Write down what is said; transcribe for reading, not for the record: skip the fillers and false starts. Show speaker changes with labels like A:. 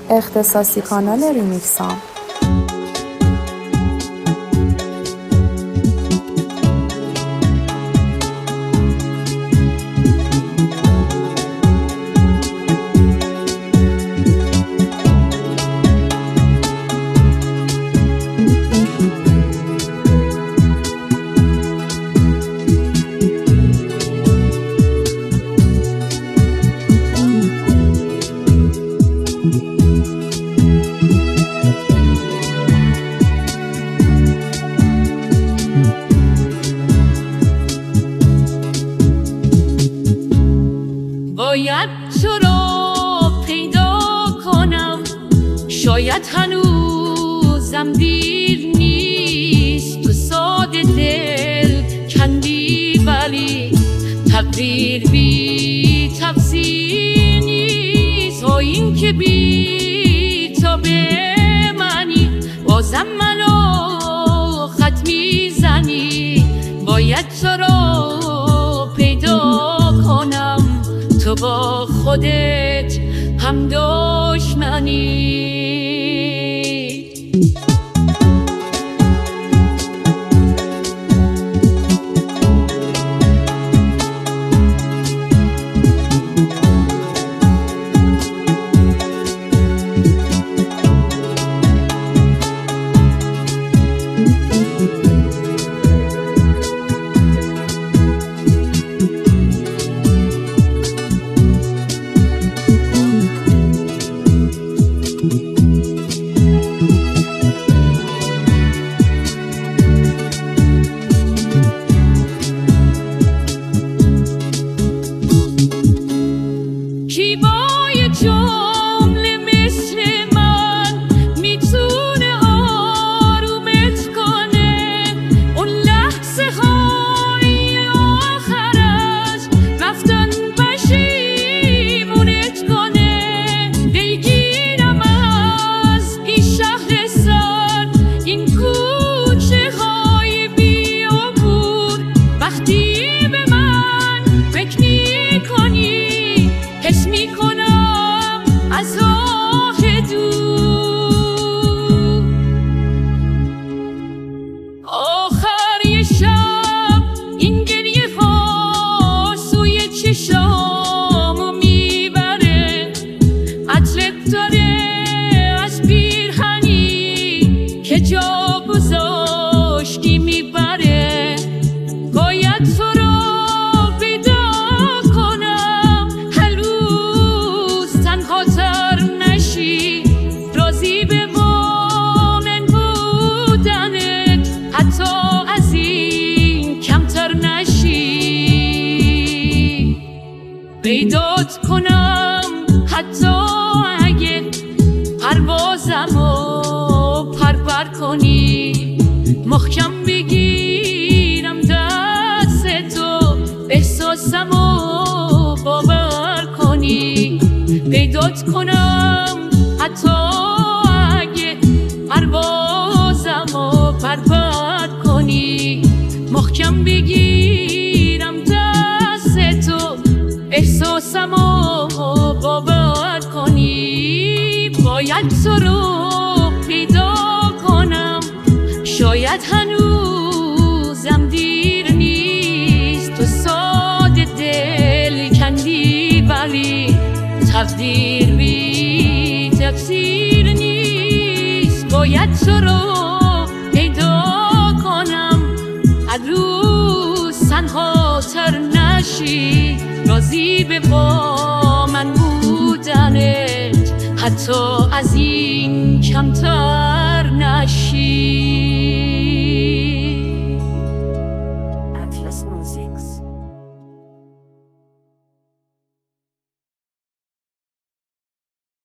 A: اختصاصی کانال ریمیکسام.
B: باید تو را پیدا کنم، شاید هنوزم دیر نیست. تو ساده دل کندی ولی تقدیر بی تفسیر نیست. و این که بی تو بمانی بازم منو خط میزنی. باید تو را پیدا کنم، تو با خودت هم دشمنی. کی با یه جمله مثل من میتونه آرومت کنه؟ اون لحظه های آخر از رفتن پشیمونت کنه. بگیرم از این شهر سر، این کوچه های بیابون. وقتی به من فکر میکنی حس میکنم از راه دور. آخر یه شب این گریه ها سوی چشامو میبره. عطرت داره از پیرهنی که جا گذاشتی میبره. باید تو را پیدا کنم، هنوز تنها تر نشی. راضی به مومن بودنت حتی از این کمتر نشی. پیدات کنم حتی اگه پروازمو پرپر کنی. محکم بگیرم دست تو، احساسمو باور کنی. پیدات کنم حتی اگه پروازمو پرپر کنی. محکم بگیرم دست تو، احساسمو باور کنی. باید تو رو پیدا کنم، شاید هنوزم دیر نیست. تو ساده دل کندی ولی تقدیر بی تفسیر نیست. باید تو رو پیدا کنم، هر روز تنها تر نشی. راضی به با من بودنت حتی از این کمتر نشی.